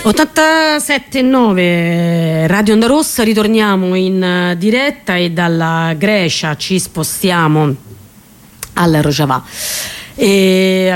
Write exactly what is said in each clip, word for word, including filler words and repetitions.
ottantasette e nove Radio Onda Rossa, ritorniamo in diretta e dalla Grecia ci spostiamo al Rojava. E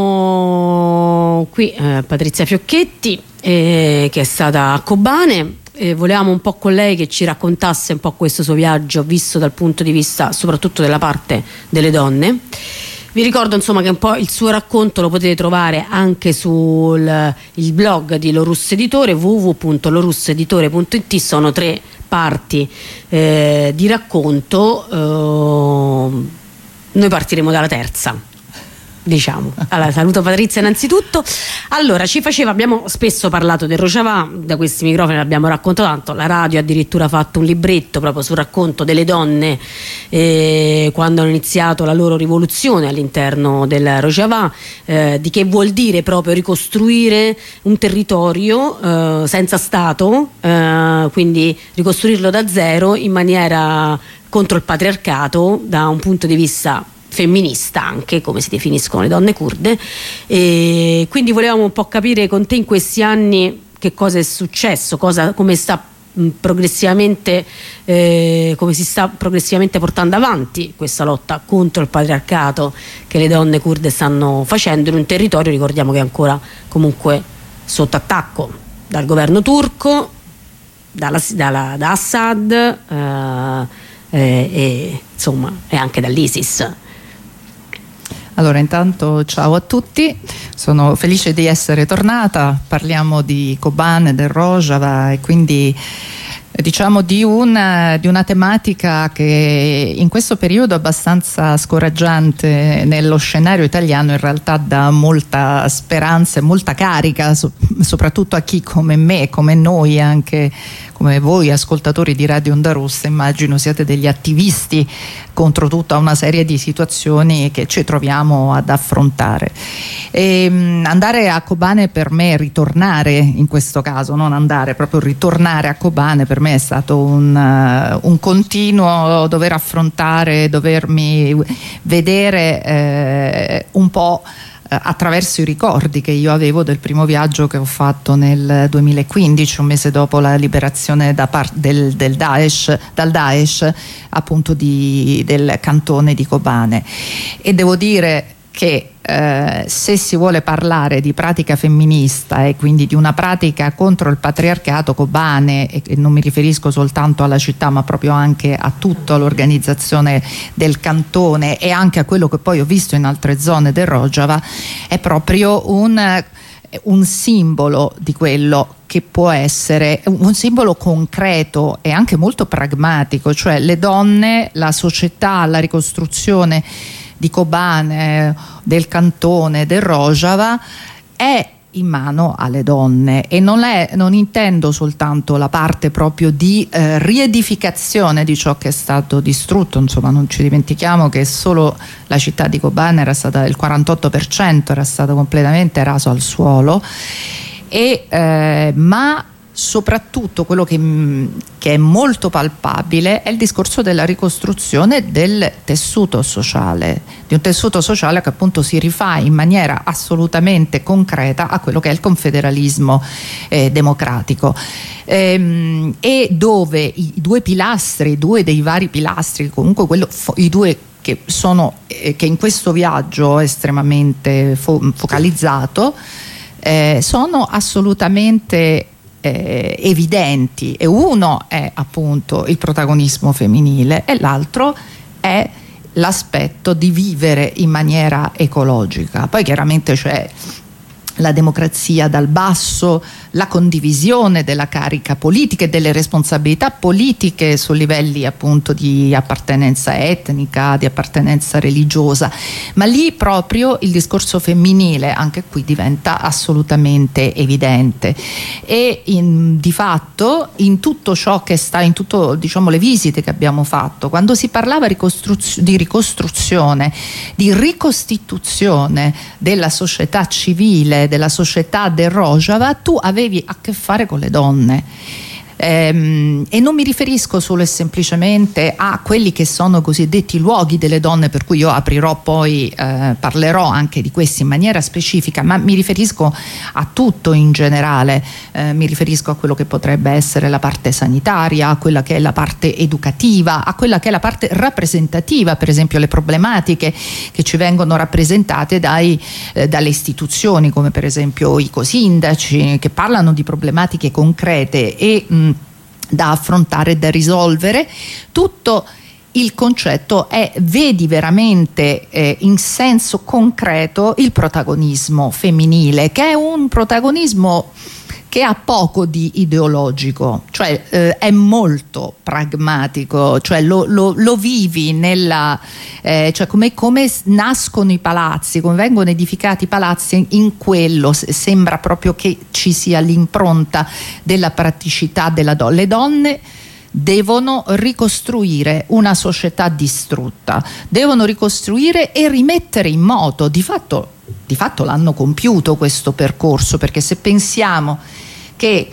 abbiamo qui eh, Patrizia Fiocchetti eh, che è stata a Kobane. E volevamo un po' con lei che ci raccontasse un po' questo suo viaggio visto dal punto di vista soprattutto della parte delle donne. Vi ricordo insomma che un po' il suo racconto lo potete trovare anche sul il blog di Lorus Editore, w w w punto lorus editore punto i t. Sono tre parti eh, di racconto, eh, noi partiremo dalla terza. Diciamo. Allora, saluto Patrizia innanzitutto. Allora, ci faceva, abbiamo spesso parlato del Rojava, da questi microfoni l'abbiamo raccontato tanto, la radio ha addirittura fatto un libretto proprio sul racconto delle donne eh, quando hanno iniziato la loro rivoluzione all'interno del Rojava, eh, di che vuol dire proprio ricostruire un territorio eh, senza Stato, eh, quindi ricostruirlo da zero in maniera contro il patriarcato da un punto di vista femminista, anche come si definiscono le donne curde. E quindi volevamo un po' capire con te in questi anni che cosa è successo, cosa, come sta mh, progressivamente eh, come si sta progressivamente portando avanti questa lotta contro il patriarcato che le donne curde stanno facendo in un territorio, ricordiamo che è ancora comunque sotto attacco dal governo turco, dalla, dalla, da Assad eh, eh, e insomma e anche dall'ISIS. Allora, intanto ciao a tutti, sono felice di essere tornata. Parliamo di Kobane, del Rojava e quindi diciamo di una, di una tematica che in questo periodo è abbastanza scoraggiante nello scenario italiano, in realtà dà molta speranza e molta carica, so, soprattutto a chi come me, come noi, anche come voi ascoltatori di Radio Onda Rossa, immagino siate degli attivisti contro tutta una serie di situazioni che ci troviamo ad affrontare. E, mh, andare a Kobane per me, ritornare in questo caso, non andare, proprio ritornare a Kobane per me è stato un, uh, un continuo dover affrontare, dovermi vedere eh, un po' attraverso i ricordi che io avevo del primo viaggio che ho fatto nel duemilaquindici, un mese dopo la liberazione da par- del, del Daesh, dal Daesh appunto di, del cantone di Kobane. E devo dire che eh, se si vuole parlare di pratica femminista e quindi di una pratica contro il patriarcato, Kobane, e, e non mi riferisco soltanto alla città ma proprio anche a tutta l'organizzazione del cantone e anche a quello che poi ho visto in altre zone del Rojava, è proprio un, un simbolo di quello che può essere un simbolo concreto e anche molto pragmatico, cioè le donne, la società, la ricostruzione di Kobane, del cantone, del Rojava è in mano alle donne e non, è, non intendo soltanto la parte proprio di eh, riedificazione di ciò che è stato distrutto, insomma non ci dimentichiamo che solo la città di Kobane era stata, il quarantotto per cento era stato completamente raso al suolo, e, eh, ma soprattutto quello che, che è molto palpabile è il discorso della ricostruzione del tessuto sociale, di un tessuto sociale che appunto si rifà in maniera assolutamente concreta a quello che è il confederalismo eh, democratico, ehm, e dove i due pilastri, due dei vari pilastri, comunque quello, i due che sono eh, che in questo viaggio estremamente fo- focalizzato eh, sono assolutamente Eh, evidenti, e uno è appunto il protagonismo femminile e l'altro è l'aspetto di vivere in maniera ecologica. Poi chiaramente c'è la democrazia dal basso, la condivisione della carica politica e delle responsabilità politiche su livelli appunto di appartenenza etnica, di appartenenza religiosa, ma lì proprio il discorso femminile anche qui diventa assolutamente evidente e in, di fatto in tutto ciò che sta, in tutto diciamo le visite che abbiamo fatto, quando si parlava ricostruz- di ricostruzione, di ricostituzione della società civile, della società del Rojava, tu avevi a che fare con le donne, Ehm, e non mi riferisco solo e semplicemente a quelli che sono cosiddetti luoghi delle donne, per cui io aprirò poi, eh, parlerò anche di questi in maniera specifica, ma mi riferisco a tutto in generale. Eh, mi riferisco a quello che potrebbe essere la parte sanitaria, a quella che è la parte educativa, a quella che è la parte rappresentativa, per esempio le problematiche che ci vengono rappresentate dai, eh, dalle istituzioni, come per esempio i cosindaci, che parlano di problematiche concrete e mh, da affrontare e da risolvere. Tutto il concetto è: vedi veramente eh, in senso concreto il protagonismo femminile, che è un protagonismo che ha poco di ideologico, cioè eh, è molto pragmatico, cioè lo, lo, lo vivi nella, eh, cioè come, come nascono i palazzi, come vengono edificati i palazzi, in quello sembra proprio che ci sia l'impronta della praticità della donna. Le donne devono ricostruire una società distrutta, devono ricostruire e rimettere in moto, di fatto, di fatto l'hanno compiuto questo percorso, perché se pensiamo che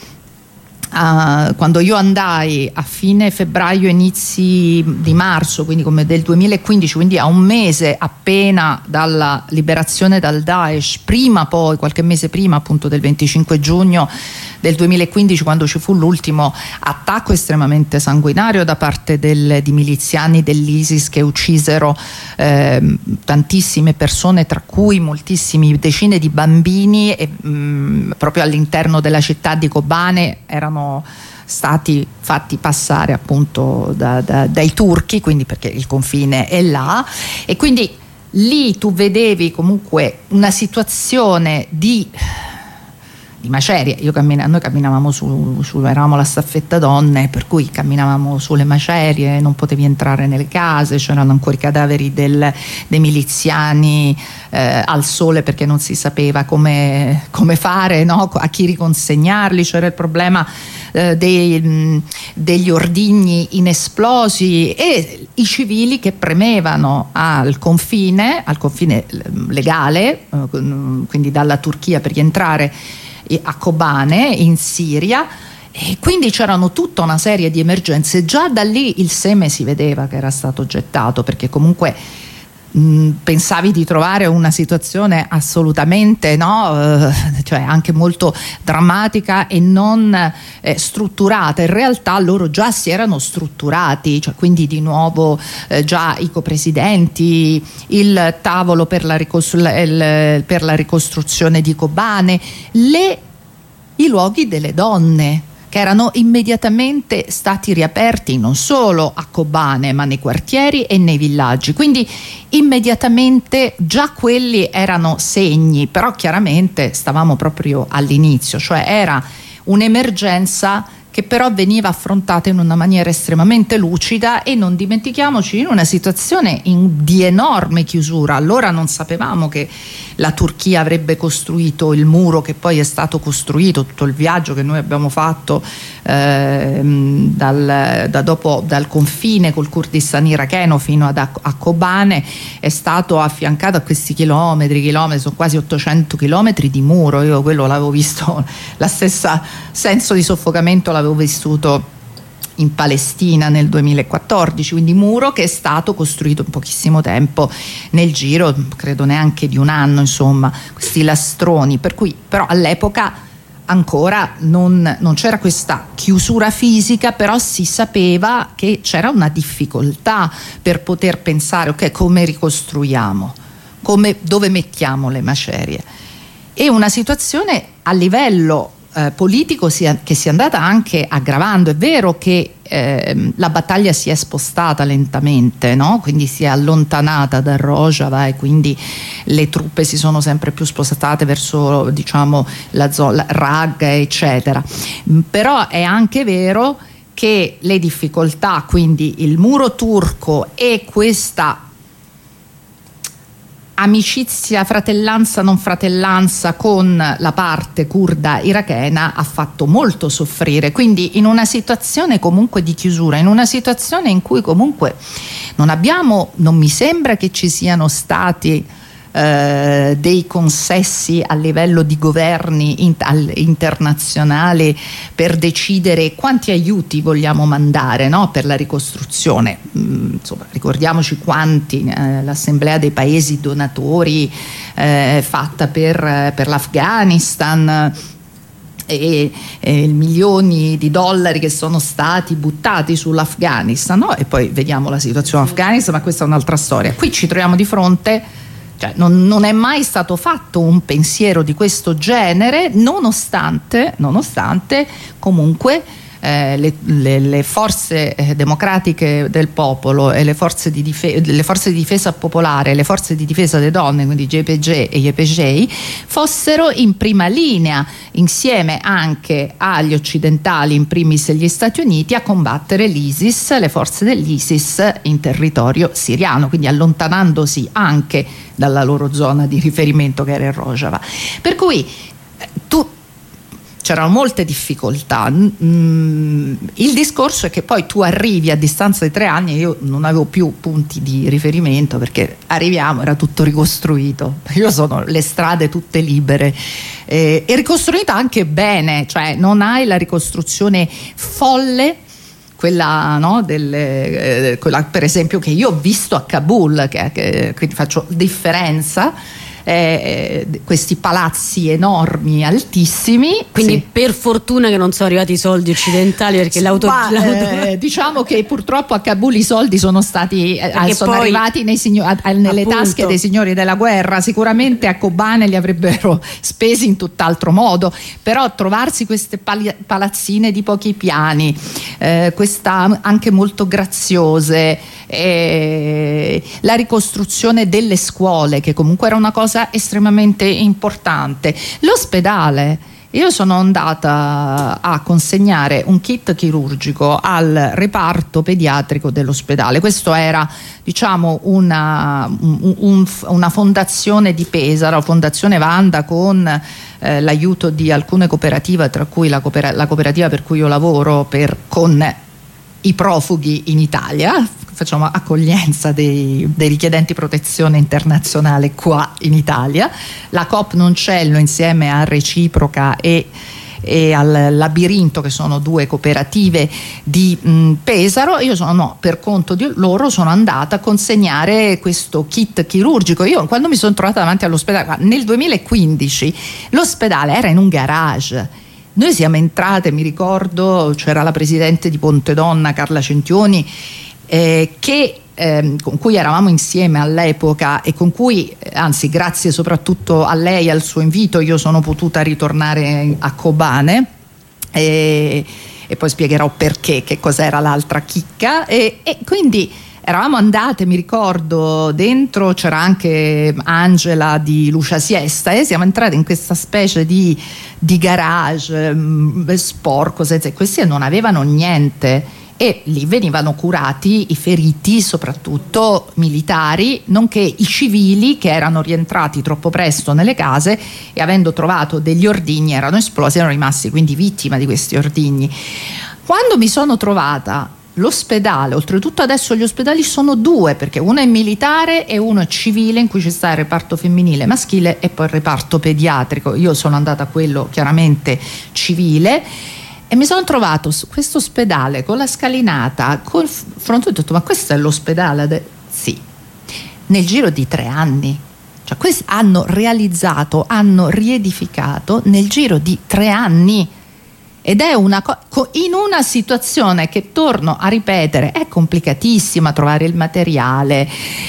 uh, quando io andai a fine febbraio, inizi di marzo, quindi come del duemilaquindici, quindi a un mese appena dalla liberazione dal Daesh, prima poi, qualche mese prima appunto del venticinque giugno del duemilaquindici, quando ci fu l'ultimo attacco estremamente sanguinario da parte del, di miliziani dell'ISIS che uccisero eh, tantissime persone, tra cui moltissimi, decine di bambini, e, mh, proprio all'interno della città di Kobane erano stati fatti passare appunto da, da, dai turchi, quindi perché il confine è là, e quindi lì tu vedevi comunque una situazione di di macerie. Io cammina, noi camminavamo su, su, eravamo la staffetta donne, per cui camminavamo sulle macerie, non potevi entrare nelle case, c'erano ancora i cadaveri del, dei miliziani eh, al sole, perché non si sapeva come, come fare, no? A chi riconsegnarli. C'era il problema eh, dei, mh, degli ordigni inesplosi e i civili che premevano al confine, al confine legale, eh, quindi dalla Turchia, per rientrare a Kobane in Siria, e quindi c'erano tutta una serie di emergenze. Già da lì il seme si vedeva che era stato gettato, perché comunque mh, pensavi di trovare una situazione assolutamente, no, eh, cioè anche molto drammatica e non eh, strutturata. In realtà loro già si erano strutturati, cioè quindi di nuovo eh, già i copresidenti, il tavolo per la, ricostru- il, per la ricostruzione di Kobane, le, i luoghi delle donne che erano immediatamente stati riaperti non solo a Kobane ma nei quartieri e nei villaggi, quindi immediatamente già quelli erano segni, però chiaramente stavamo proprio all'inizio, cioè era un'emergenza che però veniva affrontata in una maniera estremamente lucida, e non dimentichiamoci in una situazione in, di enorme chiusura. Allora non sapevamo che la Turchia avrebbe costruito il muro che poi è stato costruito. Tutto il viaggio che noi abbiamo fatto eh, dal, da dopo, dal confine col Kurdistan iracheno fino ad, a, a Kobane è stato affiancato a questi chilometri, chilometri, sono quasi ottocento chilometri di muro. Io quello l'avevo visto, la stessa senso di soffocamento l'avevo vissuto in Palestina nel duemilaquattordici, quindi muro che è stato costruito in pochissimo tempo, nel giro credo neanche di un anno, insomma, questi lastroni, per cui però all'epoca ancora non, non c'era questa chiusura fisica, però si sapeva che c'era una difficoltà per poter pensare ok, come ricostruiamo, come, dove mettiamo le macerie, e una situazione a livello Eh, politico sia, che si è andata anche aggravando. È vero che eh, la battaglia si è spostata lentamente, no? Quindi si è allontanata da Rojava e quindi le truppe si sono sempre più spostate verso, diciamo, la zona Raqqa eccetera, però è anche vero che le difficoltà, quindi il muro turco e questa amicizia, fratellanza, non fratellanza con la parte curda irachena ha fatto molto soffrire, quindi in una situazione comunque di chiusura, in una situazione in cui comunque non abbiamo, non mi sembra che ci siano stati eh, dei consessi a livello di governi in, al, internazionali per decidere quanti aiuti vogliamo mandare, no? Per la ricostruzione. Mm, insomma, ricordiamoci quanti eh, l'Assemblea dei Paesi donatori eh, fatta per, per l'Afghanistan, E, e milioni di dollari che sono stati buttati sull'Afghanistan, no? E poi vediamo la situazione afghanistan, ma questa è un'altra storia. Qui ci troviamo di fronte, cioè non, non è mai stato fatto un pensiero di questo genere, nonostante, nonostante comunque Eh, le, le, le forze eh, democratiche del popolo e le forze, di dife- le forze di difesa popolare, le forze di difesa delle donne, quindi J P G e Y P G, fossero in prima linea, insieme anche agli occidentali, in primis gli Stati Uniti, a combattere l'ISIS, le forze dell'ISIS in territorio siriano, quindi allontanandosi anche dalla loro zona di riferimento, che era il Rojava. Per cui tu c'erano molte difficoltà. Mm, il discorso è che poi tu arrivi a distanza di tre anni, io non avevo più punti di riferimento, perché arriviamo, era tutto ricostruito, io sono le strade tutte libere eh, e ricostruita anche bene, cioè non hai la ricostruzione folle, quella, no, delle, eh, quella per esempio che io ho visto a Kabul, che, che, quindi faccio differenza. Eh, questi palazzi enormi, altissimi. Quindi sì. Per fortuna che non sono arrivati i soldi occidentali, perché sì, l'auto, ma, l'auto... Eh, diciamo che purtroppo a Kabul i soldi sono stati eh, sono poi, arrivati nei signo- a, a, nelle appunto, tasche dei signori della guerra. Sicuramente a Kobane li avrebbero spesi in tutt'altro modo, però trovarsi queste pali- palazzine di pochi piani, eh, questa anche molto graziose, eh, la ricostruzione delle scuole, che comunque era una cosa estremamente importante. L'ospedale, io sono andata a consegnare un kit chirurgico al reparto pediatrico dell'ospedale. Questo era, diciamo, una, un, un, una fondazione di Pesaro, Fondazione Vanda, con eh, l'aiuto di alcune cooperative, tra cui la, cooper- la cooperativa per cui io lavoro per, con i profughi in Italia. Facciamo accoglienza dei, dei richiedenti protezione internazionale qua in Italia. La Coop Noncello insieme a Reciproca e, e al Labirinto, che sono due cooperative di mh, Pesaro. Io sono, no, per conto di loro sono andata a consegnare questo kit chirurgico. Io quando mi sono trovata davanti all'ospedale nel duemilaquindici, l'ospedale era in un garage. Noi siamo entrate, mi ricordo, c'era la presidente di Pontedonna, Carla Centioni, eh, che, eh, con cui eravamo insieme all'epoca e con cui, anzi grazie soprattutto a lei e al suo invito, io sono potuta ritornare a Kobane, e, e poi spiegherò perché, che cos'era l'altra chicca, e, e quindi eravamo andate, mi ricordo, dentro c'era anche Angela di Lucia Siesta, e siamo entrate in questa specie di, di garage mh, sporco, senza, questi non avevano niente, e lì venivano curati i feriti, soprattutto militari, nonché i civili che erano rientrati troppo presto nelle case e, avendo trovato degli ordigni, erano esplosi, erano rimasti quindi vittima di questi ordigni. Quando mi sono trovata l'ospedale, oltretutto adesso gli ospedali sono due, perché uno è militare e uno è civile, in cui ci sta il reparto femminile maschile e poi il reparto pediatrico. Io sono andata a quello chiaramente civile e mi sono trovato su questo ospedale con la scalinata, col fronte, ho detto: ma questo è l'ospedale? De-? Sì, nel giro di tre anni, cioè questi hanno realizzato, hanno riedificato nel giro di tre anni. Ed è una co- in una situazione che, torno a ripetere, è complicatissima trovare il materiale,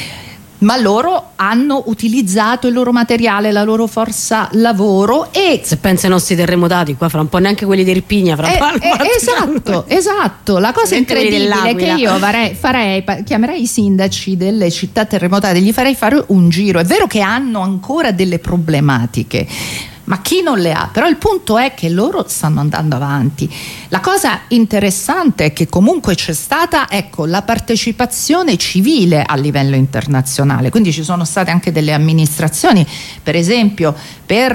ma loro hanno utilizzato il loro materiale, la loro forza lavoro. E se pensi ai nostri terremotati, qua fra un po' neanche quelli di Irpinia, fra eh, un po' eh, esatto, esatto. La cosa incredibile è che io farei, farei, chiamerei i sindaci delle città terremotate, gli farei fare un giro. È vero che hanno ancora delle problematiche, ma chi non le ha? Però il punto è che loro stanno andando avanti. La cosa interessante è che comunque c'è stata, ecco, la partecipazione civile a livello internazionale, quindi ci sono state anche delle amministrazioni, per esempio per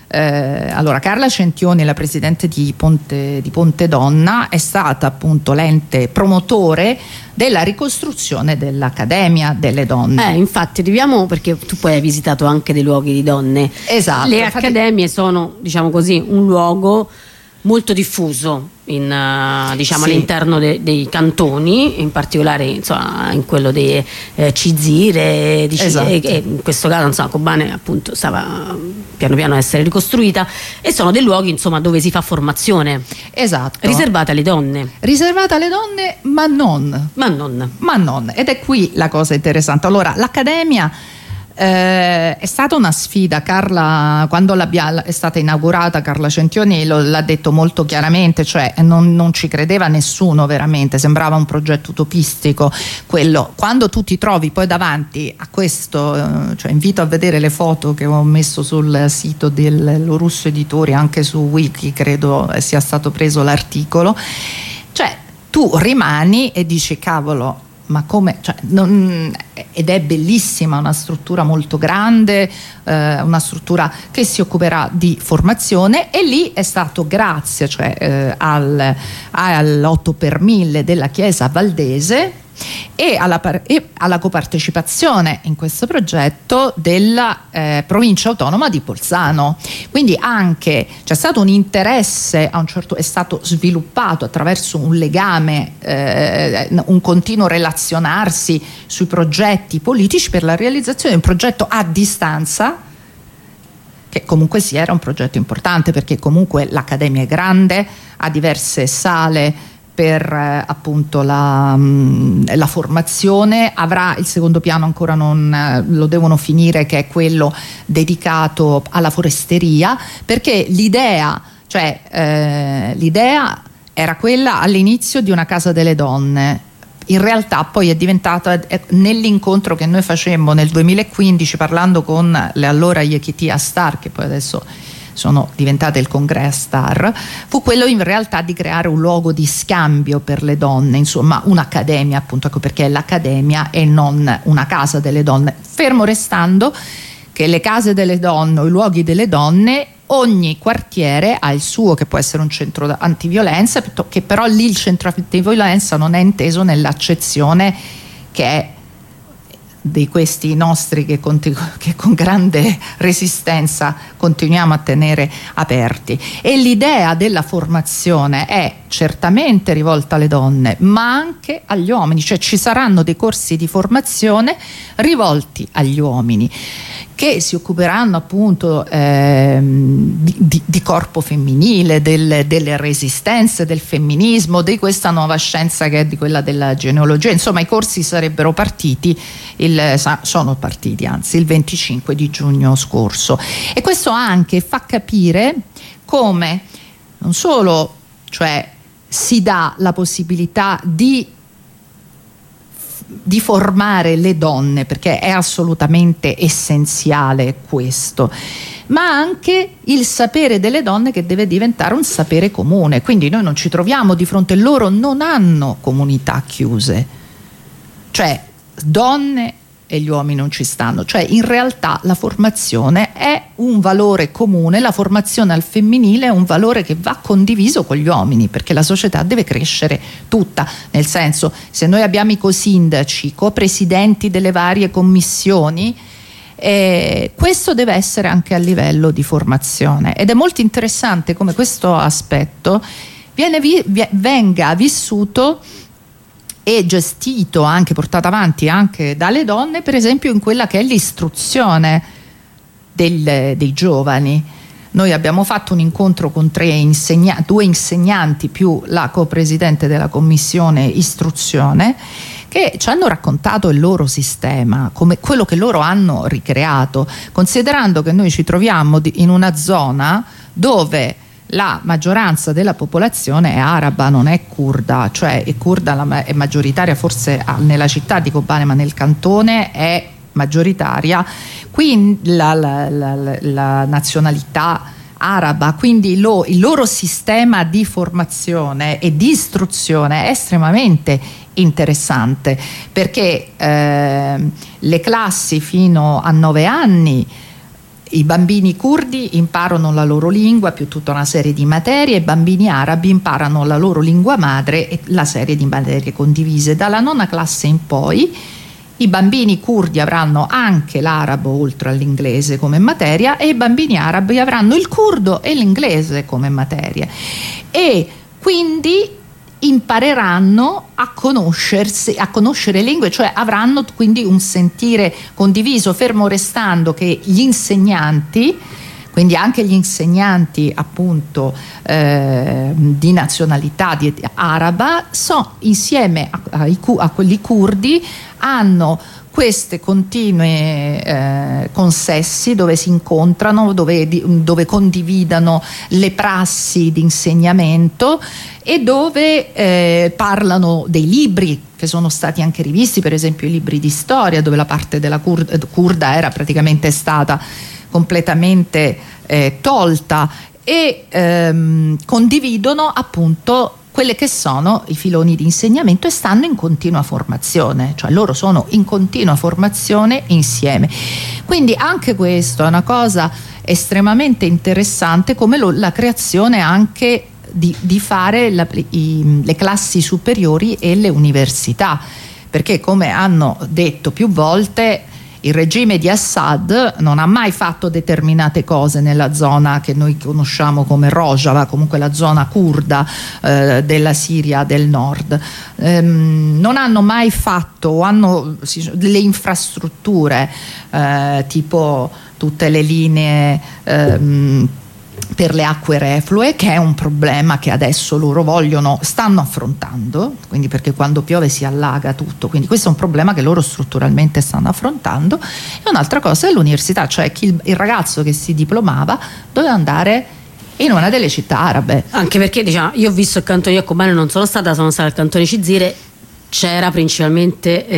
Eh, allora, Carla Centioni, la presidente di Ponte, di Ponte Donna, è stata appunto l'ente promotore della ricostruzione dell'Accademia delle Donne. Eh, infatti arriviamo, perché tu poi hai visitato anche dei luoghi di donne. Esatto. Le infatti... accademie sono, diciamo così, un luogo molto diffuso in, uh, diciamo, sì. all'interno de, dei cantoni, in particolare insomma, in quello di eh, Cizire, di esatto. e, e in questo caso insomma, Kobane appunto stava piano piano a essere ricostruita, e sono dei luoghi insomma dove si fa formazione, esatto, riservata alle donne, riservata alle donne ma non ma non ma non ed è qui la cosa interessante. Allora, l'Accademia Eh, è stata una sfida. Carla, quando è stata inaugurata, Carla Centioni lo, l'ha detto molto chiaramente, cioè non, non ci credeva nessuno veramente, sembrava un progetto utopistico quello. Quando tu ti trovi poi davanti a questo, eh, cioè invito a vedere le foto che ho messo sul sito del Lorusso Editori, anche su Wiki credo sia stato preso l'articolo, cioè tu rimani e dici cavolo, ma come, cioè, non, ed è bellissima, una struttura molto grande, eh, una struttura che si occuperà di formazione, e lì è stato grazie, cioè, eh, al, all'otto per mille della Chiesa Valdese e alla, e alla copartecipazione in questo progetto della eh, provincia autonoma di Bolzano. Quindi anche c'è stato un interesse, a un certo, è stato sviluppato attraverso un legame, eh, un continuo relazionarsi sui progetti politici per la realizzazione di un progetto a distanza, che comunque sia era un progetto importante, perché comunque l'Accademia è grande, ha diverse sale per eh, appunto la, mh, la formazione, avrà il secondo piano, ancora non eh, lo devono finire, che è quello dedicato alla foresteria, perché l'idea, cioè eh, l'idea era quella all'inizio di una casa delle donne. In realtà poi è diventata, eh, nell'incontro che noi facemmo nel duemilaquindici parlando con le allora Yechitia Star, che poi adesso sono diventate il Congress Star, fu quello in realtà di creare un luogo di scambio per le donne, insomma un'accademia, appunto, ecco perché è l'Accademia e non una casa delle donne, fermo restando che le case delle donne o i luoghi delle donne, ogni quartiere ha il suo, che può essere un centro antiviolenza, che però lì il centro antiviolenza non è inteso nell'accezione che è di questi nostri che con, che con grande resistenza continuiamo a tenere aperti. E l'idea della formazione è certamente rivolta alle donne, ma anche agli uomini, cioè ci saranno dei corsi di formazione rivolti agli uomini, che si occuperanno appunto eh, di, di, di corpo femminile, del, delle resistenze, del femminismo, di questa nuova scienza che è di quella della genealogia. Insomma, i corsi sarebbero partiti, il, sono partiti anzi il venticinque di giugno scorso, e questo anche fa capire come non solo, cioè, si dà la possibilità di di formare le donne, perché è assolutamente essenziale questo, ma anche il sapere delle donne che deve diventare un sapere comune. Quindi noi non ci troviamo di fronte, loro non hanno comunità chiuse, cioè donne e gli uomini non ci stanno, cioè in realtà la formazione è un valore comune, la formazione al femminile è un valore che va condiviso con gli uomini, perché la società deve crescere tutta, nel senso, se noi abbiamo i cosindaci, co-presidenti delle varie commissioni, eh, questo deve essere anche a livello di formazione, ed è molto interessante come questo aspetto viene vi, venga vissuto e gestito, anche portato avanti anche dalle donne, per esempio in quella che è l'istruzione del, dei giovani. Noi abbiamo fatto un incontro con tre insegna- due insegnanti più la co-presidente della commissione istruzione, che ci hanno raccontato il loro sistema, come quello che loro hanno ricreato, considerando che noi ci troviamo di, in una zona dove la maggioranza della popolazione è araba, non è curda, cioè è curda, la, è maggioritaria forse nella città di Kobane, ma nel cantone è maggioritaria, quindi la, la, la, la nazionalità araba, quindi lo, il loro sistema di formazione e di istruzione è estremamente interessante, perché eh, le classi fino a nove anni i bambini curdi imparano la loro lingua più tutta una serie di materie, i bambini arabi imparano la loro lingua madre e la serie di materie condivise. Dalla nona classe in poi i bambini curdi avranno anche l'arabo oltre all'inglese come materia e i bambini arabi avranno il curdo e l'inglese come materia, e quindi impareranno a conoscersi, a conoscere lingue, cioè avranno quindi un sentire condiviso, fermo restando che gli insegnanti, quindi anche gli insegnanti appunto eh, di nazionalità di araba, so, insieme a, a, a quelli curdi hanno queste continue eh, consessi dove si incontrano, dove, dove condividano le prassi di insegnamento e dove eh, parlano dei libri che sono stati anche rivisti, per esempio i libri di storia, dove la parte della cur- curda era praticamente stata completamente eh, tolta, e ehm, condividono appunto quelle che sono i filoni di insegnamento e stanno in continua formazione, cioè loro sono in continua formazione insieme. Quindi anche questo è una cosa estremamente interessante, come lo, la creazione anche di, di fare la, i, le classi superiori e le università, perché come hanno detto più volte il regime di Assad non ha mai fatto determinate cose nella zona che noi conosciamo come Rojava, comunque la zona curda eh, della Siria del nord. Ehm, non hanno mai fatto, hanno delle infrastrutture eh, tipo tutte le linee ehm, per le acque reflue, che è un problema che adesso loro vogliono, stanno affrontando, quindi perché quando piove si allaga tutto, quindi questo è un problema che loro strutturalmente stanno affrontando. E un'altra cosa è l'università, cioè chi, il ragazzo che si diplomava doveva andare in una delle città arabe. Anche perché diciamo, io ho visto il cantone di Kobane, non sono stata, sono stata al cantone Cizire, c'era principalmente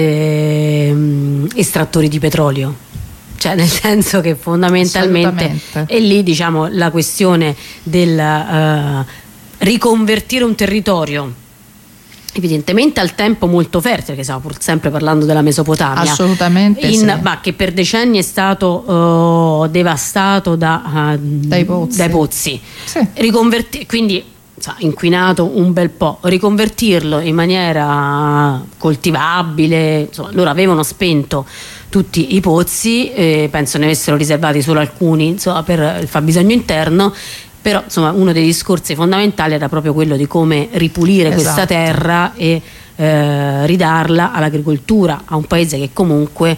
eh, estrattori di petrolio. Cioè nel senso che fondamentalmente è lì diciamo la questione del uh, riconvertire un territorio evidentemente al tempo molto fertile, perché stiamo pur sempre parlando della Mesopotamia, assolutamente in, sì. ma che per decenni è stato uh, devastato da, uh, dai pozzi, dai pozzi. Sì. Riconverti- quindi inquinato un bel po', riconvertirlo in maniera coltivabile, insomma, loro avevano spento tutti i pozzi, eh, penso ne avessero riservati solo alcuni insomma, per il fabbisogno interno, però insomma uno dei discorsi fondamentali era proprio quello di come ripulire esatto. questa terra e eh, ridarla all'agricoltura, a un paese che comunque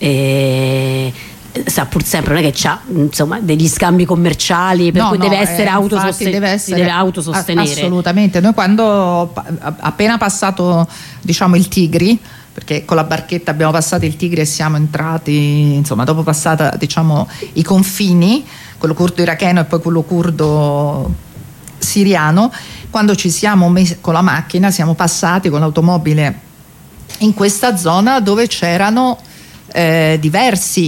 eh, sa pur sempre non è che c'ha insomma degli scambi commerciali per no, cui no, deve essere, eh, autososten- deve essere deve autosostenere. Assolutamente. Noi quando appena passato diciamo il Tigri, perché con la barchetta abbiamo passato il Tigri e siamo entrati, insomma dopo passata diciamo i confini, quello curdo iracheno e poi quello curdo siriano, quando ci siamo messi con la macchina siamo passati con l'automobile in questa zona dove c'erano eh, diversi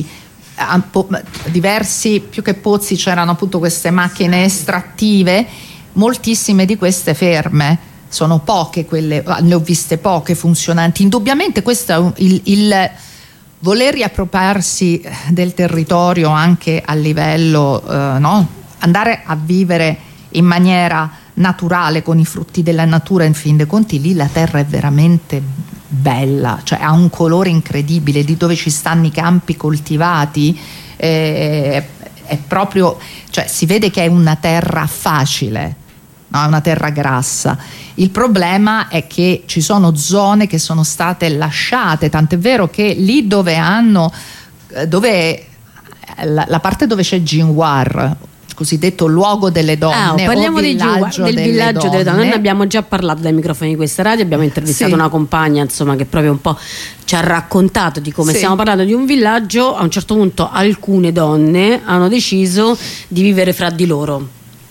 diversi più che pozzi, c'erano appunto queste macchine estrattive, moltissime di queste ferme, sono poche quelle, ne ho viste poche funzionanti. Indubbiamente questo è il, il voler riappropriarsi del territorio anche a livello eh, no? andare a vivere in maniera naturale con i frutti della natura, in fin dei conti lì la terra è veramente bella, cioè ha un colore incredibile, di dove ci stanno i campi coltivati eh, è proprio, cioè si vede che è una terra facile, no? È una terra grassa. Il problema è che ci sono zone che sono state lasciate, tant'è vero che lì dove hanno dove la, la parte dove c'è Jinwar, cosiddetto luogo delle donne, ah, parliamo o del, villaggio del delle villaggio donne. delle donne. Noi ne abbiamo già parlato dai microfoni di questa radio, abbiamo intervistato sì. una compagna insomma che proprio un po' ci ha raccontato di come sì. stiamo parlando di un villaggio. A un certo punto alcune donne hanno deciso di vivere fra di loro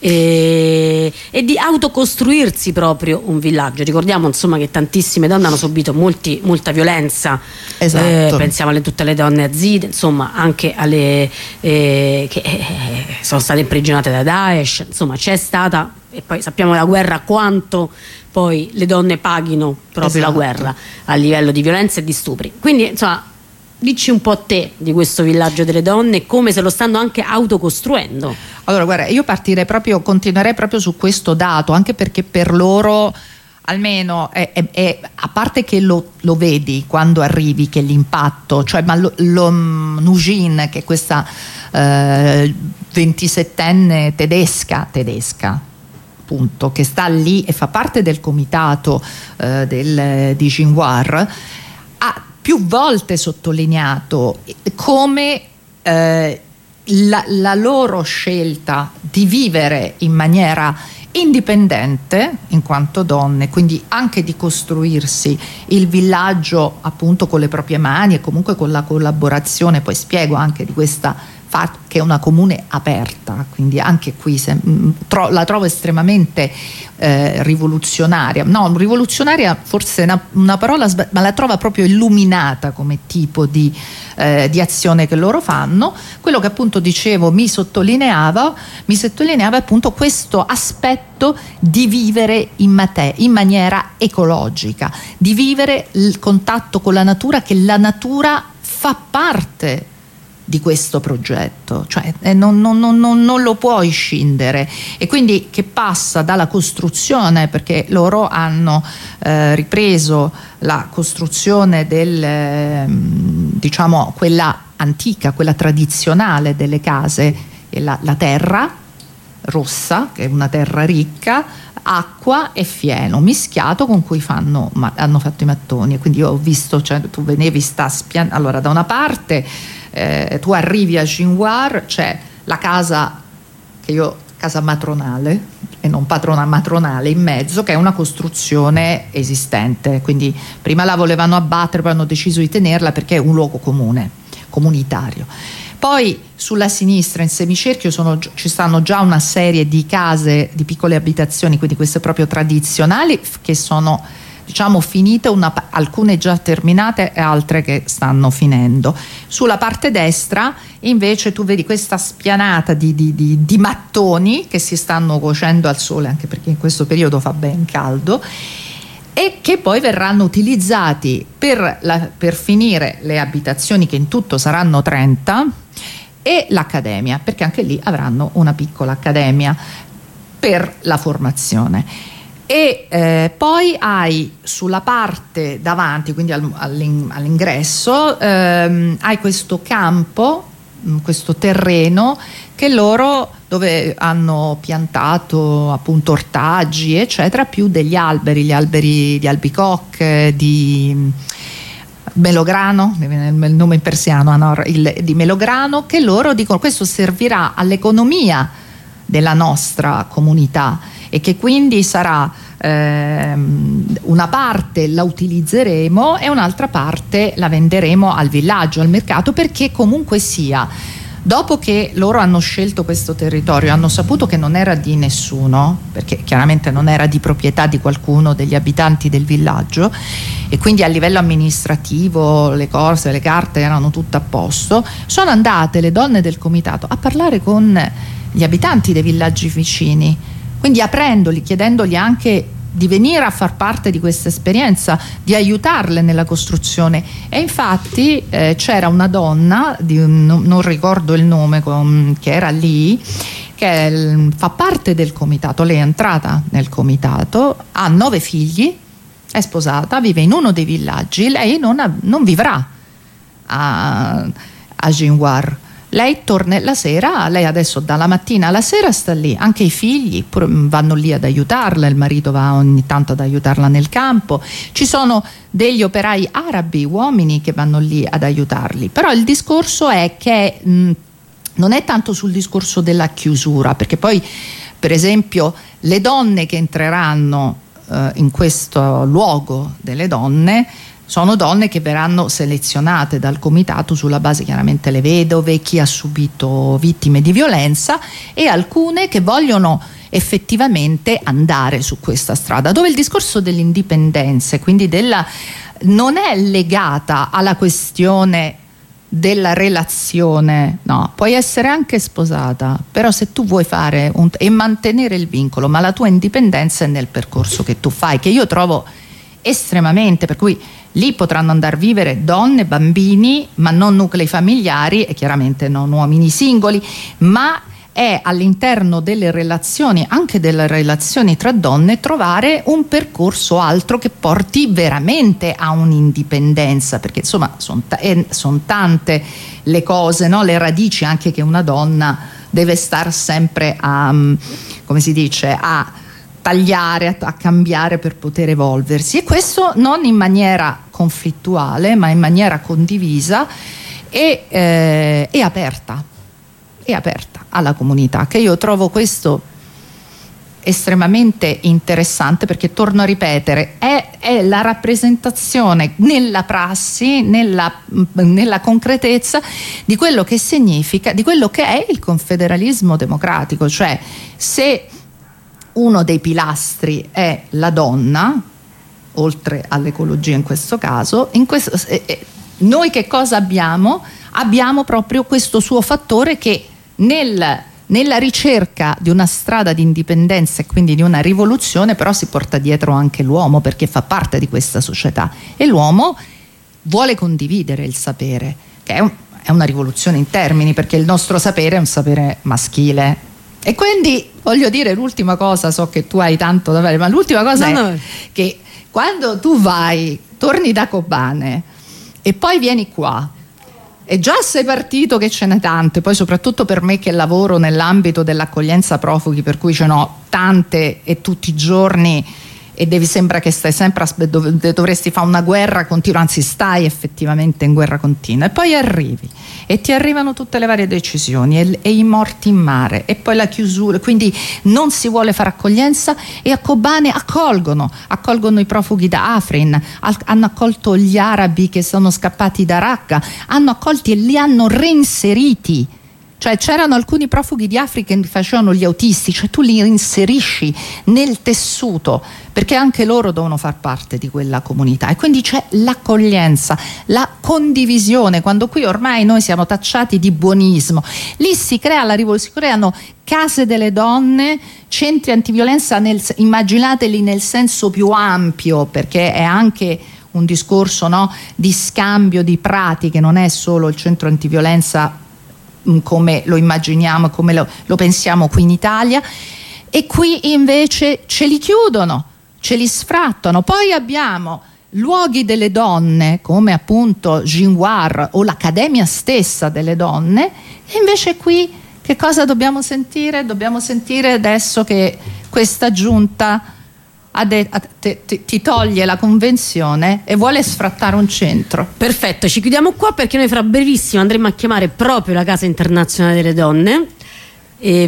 e, e di autocostruirsi proprio un villaggio. Ricordiamo insomma che tantissime donne hanno subito molti, molta violenza, esatto. eh, pensiamo alle tutte le donne azide, insomma anche alle eh, che eh, sono state imprigionate da Daesh, insomma c'è stata, e poi sappiamo la guerra quanto poi le donne paghino proprio esatto. la guerra a livello di violenza e di stupri, quindi insomma dici un po' a te di questo villaggio delle donne, come se lo stanno anche autocostruendo. Allora guarda, io partirei proprio, continuerei proprio su questo dato, anche perché per loro almeno è, è, è, a parte che lo, lo vedi quando arrivi, che l'impatto, cioè ma lo, lo Nujin, che è questa eh, ventisettenne tedesca tedesca appunto, che sta lì e fa parte del comitato eh, del, di Jinhua, ha più volte sottolineato come eh, la, la loro scelta di vivere in maniera indipendente in quanto donne, quindi anche di costruirsi il villaggio appunto con le proprie mani e comunque con la collaborazione, poi spiego anche di questa che è una comune aperta, quindi anche qui se, mh, tro, la trovo estremamente eh, rivoluzionaria, no, rivoluzionaria forse è una, una parola, ma la trova proprio illuminata come tipo di, eh, di azione che loro fanno. Quello che appunto dicevo mi sottolineava, mi sottolineava appunto questo aspetto di vivere in, mate, in maniera ecologica, di vivere il contatto con la natura, che la natura fa parte di questo progetto, cioè eh, non, non, non, non lo puoi scindere, e quindi che passa dalla costruzione, perché loro hanno eh, ripreso la costruzione del eh, diciamo quella antica, quella tradizionale delle case, e la, la terra rossa, che è una terra ricca, acqua e fieno mischiato, con cui fanno, ma, hanno fatto i mattoni. E quindi io ho visto, cioè, tu venevi sta spian- allora da una parte Eh, tu arrivi a Jinhua, c'è la casa che io casa matronale e non patrona matronale in mezzo, che è una costruzione esistente, quindi prima la volevano abbattere, poi hanno deciso di tenerla perché è un luogo comune, comunitario. Poi sulla sinistra in semicerchio sono, ci stanno già una serie di case, di piccole abitazioni, quindi queste proprio tradizionali, che sono diciamo finite, una, alcune già terminate e altre che stanno finendo. Sulla parte destra invece tu vedi questa spianata di, di, di, di mattoni che si stanno cuocendo al sole, anche perché in questo periodo fa ben caldo, e che poi verranno utilizzati per, la, per finire le abitazioni, che in tutto saranno trenta, e l'accademia, perché anche lì avranno una piccola accademia per la formazione. E eh, poi hai sulla parte davanti, quindi al, all'ingresso, ehm, hai questo campo, questo terreno che loro, dove hanno piantato appunto ortaggi eccetera, più degli alberi, gli alberi di albicocche, di melograno, il nome in persiano, no, il, di melograno, che loro dicono questo servirà all'economia della nostra comunità, e che quindi sarà ehm, una parte la utilizzeremo e un'altra parte la venderemo al villaggio, al mercato, perché comunque sia, dopo che loro hanno scelto questo territorio, hanno saputo che non era di nessuno, perché chiaramente non era di proprietà di qualcuno degli abitanti del villaggio, e quindi a livello amministrativo le cose, le carte erano tutte a posto, sono andate le donne del comitato a parlare con gli abitanti dei villaggi vicini, quindi aprendoli, chiedendogli anche di venire a far parte di questa esperienza, di aiutarle nella costruzione. E infatti eh, c'era una donna, di un, non ricordo il nome, con, che era lì, che è, fa parte del comitato, lei è entrata nel comitato, ha nove figli, è sposata, vive in uno dei villaggi, lei non, ha, non vivrà a, a Jinhua. Lei torna la sera, lei adesso dalla mattina alla sera sta lì, anche i figli vanno lì ad aiutarla, il marito va ogni tanto ad aiutarla nel campo, ci sono degli operai arabi, uomini, che vanno lì ad aiutarli. Però il discorso è che mh, non è tanto sul discorso della chiusura, perché poi per esempio le donne che entreranno eh, in questo luogo delle donne sono donne che verranno selezionate dal comitato sulla base, chiaramente, le vedove, chi ha subito vittime di violenza, e alcune che vogliono effettivamente andare su questa strada, dove il discorso dell'indipendenza, quindi della, non è legata alla questione della relazione, no, puoi essere anche sposata, però se tu vuoi fare un, e mantenere il vincolo, ma la tua indipendenza è nel percorso che tu fai, che io trovo estremamente, per cui lì potranno andare a vivere donne, bambini, ma non nuclei familiari e chiaramente non uomini singoli, ma è all'interno delle relazioni, anche delle relazioni tra donne, trovare un percorso altro che porti veramente a un'indipendenza, perché insomma sono t- son tante le cose, no? Le radici anche che una donna deve star sempre a, come si dice, a tagliare, a, a cambiare per poter evolversi, e questo non in maniera conflittuale ma in maniera condivisa e, eh, e aperta e aperta alla comunità, che io trovo questo estremamente interessante, perché torno a ripetere, è, è la rappresentazione nella prassi, nella, nella concretezza di quello che significa, di quello che è il confederalismo democratico. Cioè, se uno dei pilastri è la donna, oltre all'ecologia in questo caso, in questo, eh, noi che cosa abbiamo? Abbiamo proprio questo suo fattore che nel, nella ricerca di una strada di indipendenza e quindi di una rivoluzione, però si porta dietro anche l'uomo, perché fa parte di questa società, e l'uomo vuole condividere il sapere, che è, un, è una rivoluzione in termini, perché il nostro sapere è un sapere maschile. E quindi voglio dire l'ultima cosa, so che tu hai tanto da fare, ma l'ultima cosa no, è no. che quando tu vai, torni da Kobane e poi vieni qua, e già sei partito che ce n'è tante, poi soprattutto per me che lavoro nell'ambito dell'accoglienza profughi, per cui ce n'ho tante e tutti i giorni, e devi sembra che stai sempre a, dov- dovresti fare una guerra continua, anzi stai effettivamente in guerra continua, e poi arrivi e ti arrivano tutte le varie decisioni e, e i morti in mare e poi la chiusura, quindi non si vuole fare accoglienza, e a Kobane accolgono accolgono i profughi da Afrin, al, hanno accolto gli arabi che sono scappati da Raqqa, hanno accolti e li hanno reinseriti. Cioè c'erano alcuni profughi di Africa che facevano gli autisti, cioè tu li inserisci nel tessuto, perché anche loro devono far parte di quella comunità, e quindi c'è l'accoglienza, la condivisione. Quando qui ormai noi siamo tacciati di buonismo, lì si crea la rivoluzione, si creano case delle donne, centri antiviolenza, nel, immaginateli nel senso più ampio, perché è anche un discorso, no, di scambio di pratiche, non è solo il centro antiviolenza come lo immaginiamo, come lo, lo pensiamo qui in Italia, e qui invece ce li chiudono, ce li sfrattano. Poi abbiamo luoghi delle donne come appunto Jinwar o l'Accademia stessa delle donne, e invece qui che cosa dobbiamo sentire? Dobbiamo sentire adesso che questa giunta De, te, te, ti toglie la convenzione e vuole sfrattare un centro. Perfetto, ci chiudiamo qua, perché noi fra brevissimo andremo a chiamare proprio la Casa Internazionale delle Donne. E